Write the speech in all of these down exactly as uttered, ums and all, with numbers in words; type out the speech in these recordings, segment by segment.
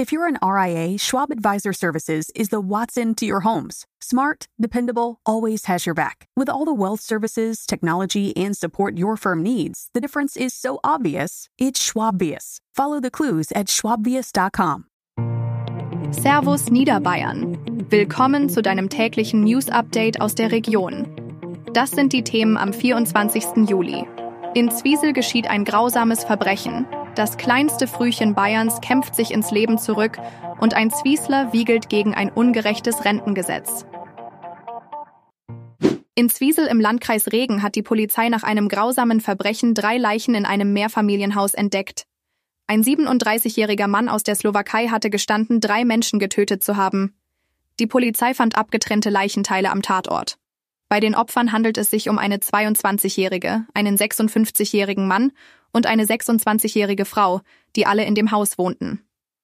If you're an R I A, Schwab Advisor Services is the Watson to your homes. Smart, dependable, always has your back. With all the wealth services, technology, and support your firm needs, the difference is so obvious, it's Schwabvius. Follow the clues at schwabvius dot com. Servus Niederbayern. Willkommen zu deinem täglichen News-Update aus der Region. Das sind die Themen am vierundzwanzigsten Juli. In Zwiesel geschieht ein grausames Verbrechen. Das kleinste Frühchen Bayerns kämpft sich ins Leben zurück und ein Zwiesler wiegelt gegen ein ungerechtes Rentengesetz. In Zwiesel im Landkreis Regen hat die Polizei nach einem grausamen Verbrechen drei Leichen in einem Mehrfamilienhaus entdeckt. Ein siebenunddreißigjähriger Mann aus der Slowakei hatte gestanden, drei Menschen getötet zu haben. Die Polizei fand abgetrennte Leichenteile am Tatort. Bei den Opfern handelt es sich um eine zweiundzwanzigjährige, einen sechsundfünfzigjährigen Mann und eine sechsundzwanzigjährige Frau, die alle in dem Haus wohnten.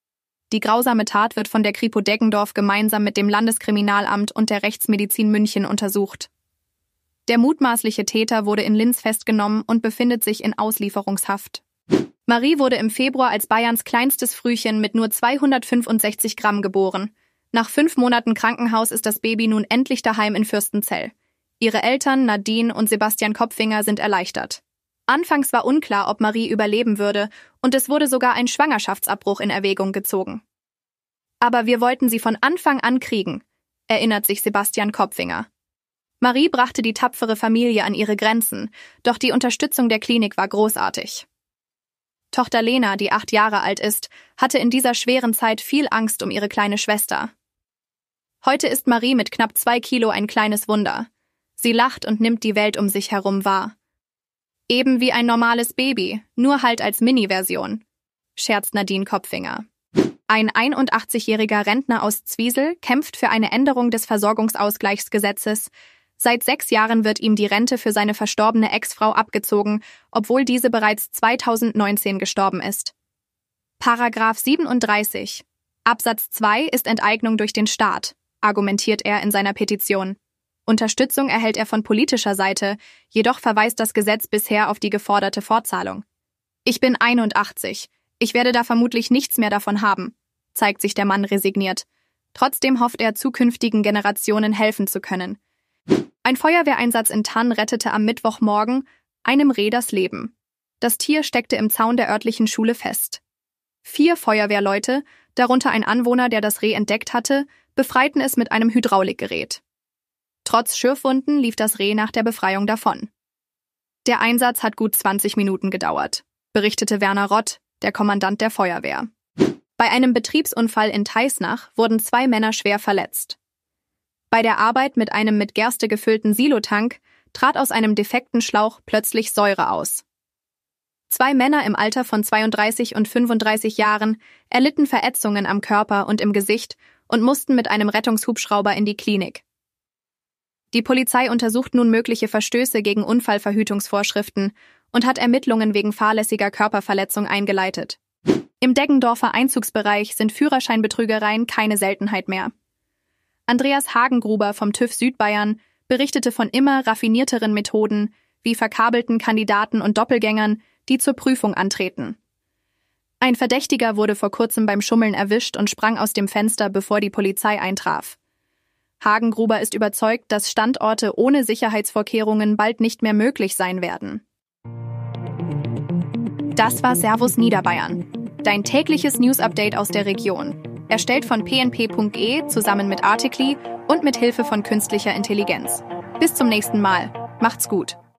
Die grausame Tat wird von der Kripo Deggendorf gemeinsam mit dem Landeskriminalamt und der Rechtsmedizin München untersucht. Der mutmaßliche Täter wurde in Linz festgenommen und befindet sich in Auslieferungshaft. Marie wurde im Februar als Bayerns kleinstes Frühchen mit nur zweihundertfünfundsechzig Gramm geboren. Nach fünf Monaten Krankenhaus ist das Baby nun endlich daheim in Fürstenzell. Ihre Eltern Nadine und Sebastian Kopfinger sind erleichtert. Anfangs war unklar, ob Marie überleben würde, und es wurde sogar ein Schwangerschaftsabbruch in Erwägung gezogen. Aber wir wollten sie von Anfang an kriegen, erinnert sich Sebastian Kopfinger. Marie brachte die tapfere Familie an ihre Grenzen, doch die Unterstützung der Klinik war großartig. Tochter Lena, die acht Jahre alt ist, hatte in dieser schweren Zeit viel Angst um ihre kleine Schwester. Heute ist Marie mit knapp zwei Kilo ein kleines Wunder. Sie lacht und nimmt die Welt um sich herum wahr. Eben wie ein normales Baby, nur halt als Mini-Version, scherzt Nadine Kopfinger. Ein einundachtzigjähriger Rentner aus Zwiesel kämpft für eine Änderung des Versorgungsausgleichsgesetzes. Seit sechs Jahren wird ihm die Rente für seine verstorbene Ex-Frau abgezogen, obwohl diese bereits zweitausendneunzehn gestorben ist. Paragraph siebenunddreißig Absatz zwei ist Enteignung durch den Staat, argumentiert er in seiner Petition. Unterstützung erhält er von politischer Seite, jedoch verweist das Gesetz bisher auf die geforderte Fortzahlung. Ich bin einundachtzig. Ich werde da vermutlich nichts mehr davon haben, zeigt sich der Mann resigniert. Trotzdem hofft er, zukünftigen Generationen helfen zu können. Ein Feuerwehreinsatz in Thann rettete am Mittwochmorgen einem Reh das Leben. Das Tier steckte im Zaun der örtlichen Schule fest. Vier Feuerwehrleute, darunter ein Anwohner, der das Reh entdeckt hatte, befreiten es mit einem Hydraulikgerät. Trotz Schürfwunden lief das Reh nach der Befreiung davon. Der Einsatz hat gut zwanzig Minuten gedauert, berichtete Werner Rott, der Kommandant der Feuerwehr. Bei einem Betriebsunfall in Teisnach wurden zwei Männer schwer verletzt. Bei der Arbeit mit einem mit Gerste gefüllten Silotank trat aus einem defekten Schlauch plötzlich Säure aus. Zwei Männer im Alter von zweiunddreißig und fünfunddreißig Jahren erlitten Verätzungen am Körper und im Gesicht und mussten mit einem Rettungshubschrauber in die Klinik. Die Polizei untersucht nun mögliche Verstöße gegen Unfallverhütungsvorschriften und hat Ermittlungen wegen fahrlässiger Körperverletzung eingeleitet. Im Deggendorfer Einzugsbereich sind Führerscheinbetrügereien keine Seltenheit mehr. Andreas Hagengruber vom TÜV Südbayern berichtete von immer raffinierteren Methoden wie verkabelten Kandidaten und Doppelgängern, die zur Prüfung antreten. Ein Verdächtiger wurde vor kurzem beim Schummeln erwischt und sprang aus dem Fenster, bevor die Polizei eintraf. Hagengruber ist überzeugt, dass Standorte ohne Sicherheitsvorkehrungen bald nicht mehr möglich sein werden. Das war Servus Niederbayern, dein tägliches News-Update aus der Region. Erstellt von p n p punkt e zusammen mit Articly und mit Hilfe von künstlicher Intelligenz. Bis zum nächsten Mal. Macht's gut.